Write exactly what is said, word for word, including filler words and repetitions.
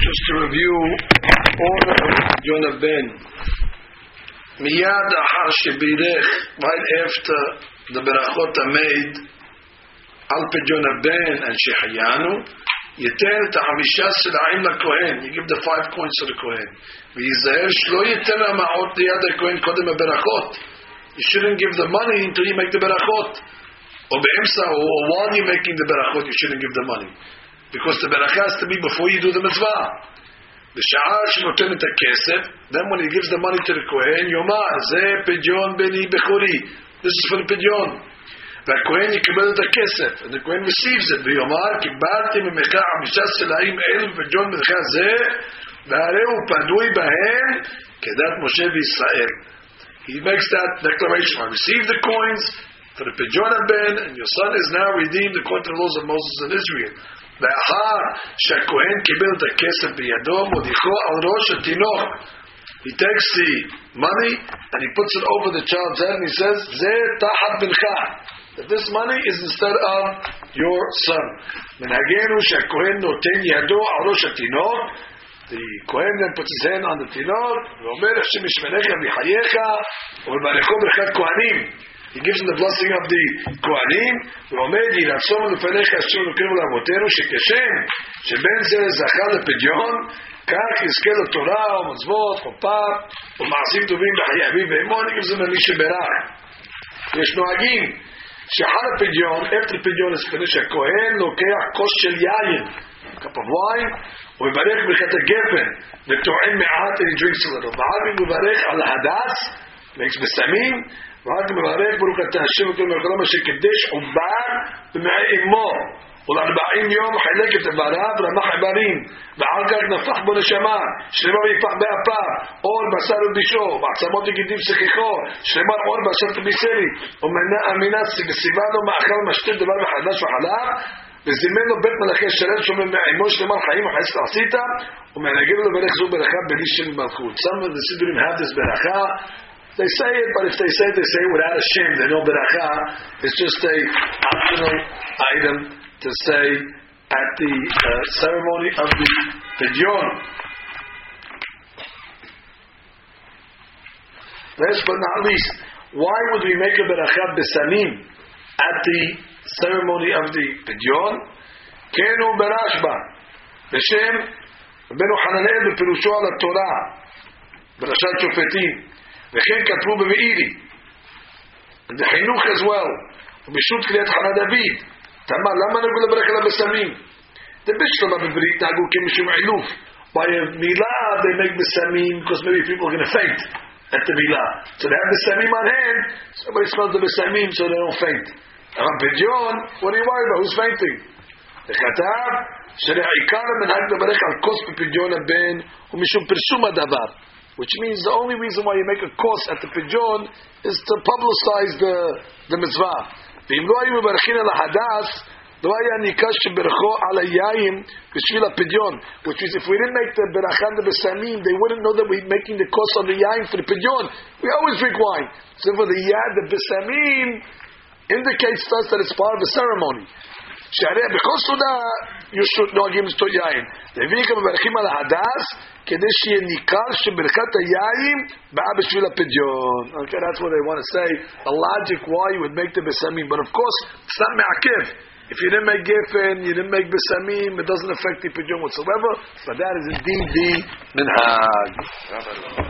just to review order of Pidyon Ben. Miyad achar shebirech, right after the berachot are made, al Pidyon Ben and shehayanu, yitel et hamisha sila'im lakohen. You give the five coins to the kohen. V'yizaher shlo yitel ha'ma'ot liyad hakohen kodem ha'berachot. You shouldn't give the money until you make the berachot. Or be'emsa, or while you're making the berachot, you shouldn't give the money. Because the berachah has to be before you do the mitzvah. The sha'ar shenoten et hakesef, then when he gives the money to the kohen, yomar, zeh pidyon beni bechori. This is for the pidyon. והכהן יקבל את הכסף, and the kohen receives it, ויאמר, קיבלתי ממך חמישה סלעים אלו פדיון בנך זה, והרי הוא פנוי בהם כדת משה וישראל. He makes that declaration. I received the coins for the Pidyon Ben, and your son is now redeemed according to the laws of Moses and Israel. לאחר שהכהן קיבל את הכסף בידו, מוליכו על ראש התינוק. He takes the money and he puts it over the child's head and he says, זה תחת בנך. That this money is instead of your son. מנהגנו שהכהן נותן ידו על ראש התינוק. The Kohen then puts his hand on the tinor, ואומר, השם ישמרך ויחייך, וברכו ברכת כהנים. He gives him the blessing of the כהנים, ואומר, ירצון לפניך השם אלוקינו לאבותינו, שכשם שבן זה זכה לפדיון, כך יזכה לתורה ומצוות, חופה, ומעשים טובים בחיי אביו ואמו. He gives him a מי שברך. יש נוהגים, שאחר הפדיון, after הפדיון is finished, הכהן לוקח כוס של יין, cup of wine, וברך ברכת הגפן, וטוען מעט, and he drinks a little. ואחר כך מברך על ההדס, makes בסמים, ואחר כך מברך ברוך אתה השם וכל מלכלום אשר קדש עובר במעי אמו, ולארבעים יום חילק את איבריו רמח איברים, ואחר כך נפח בו נשמה, שלמה ויפח באפיו, אור בשר ובישו, ועצמות וגידים שיחו, שלמה אור בשר תביסרי, ומנה סיבנו מאכל משתת דבר וחדש וחלב, וזימן לו בית מלאכי השרת שאומר מעימו שלמה חיים וחסת עשית, ומנהגים לו ברך זו ברכה בלי של מלכות. Some of the Siddurim have this ברכה. They say it, but if they say it, they say it without a shame. They know ברכה. It's just a optional item to say at the uh, ceremony of the Pidyon. Last but not least, why would we make a ברכה besamim at the ceremony of the Pidyon? Kenu berashba בשם רבנו חננאל בפירושו על התורה ברשת שופטים, וכן כתבו במאירי and the חינוך as well, ובשו"ת קריאת חנה דוד. תאמר, למה נהגו לברך על הבשמים? The Bishlam בברית נהגו כמשום עילוף. By a milah they make bessamim because maybe people are going to faint at the milah, so they have bessamim on hand. Somebody smells the bessamim so they don't faint. אבל פדיון, what are you worried about? Who's fainting? וכתב שלעיקר המנהג לברך על כוס בפדיון הבן ומשום פרסום הדבר, which means the only reason why you make a כוס at the פדיון is to publicize the, the mitzvah. ואם לא היו מברכים על ההדס, לא היה ניכר שברכו על היין בשביל הפדיון, which means if we didn't make the ברכה on the bessamim, they wouldn't know that we're making the כוס on the yain for the פדיון. We always drink wine. So for the yad, the bessamim indicates to us that it's part of the ceremony. שהרי בכל סעודה ישות נוהגים לשתות יין. והביאים כמה מברכים על ההדס כדי שיהיה ניכר שברכת היין באה בשביל הפדיון. Okay, that's what they want to say. The logic why you would make the besamim. But of course, it's not me'akev. If you didn't make gefen, you didn't make besamim, it doesn't affect the padion whatsoever. But that is indeed the minhag.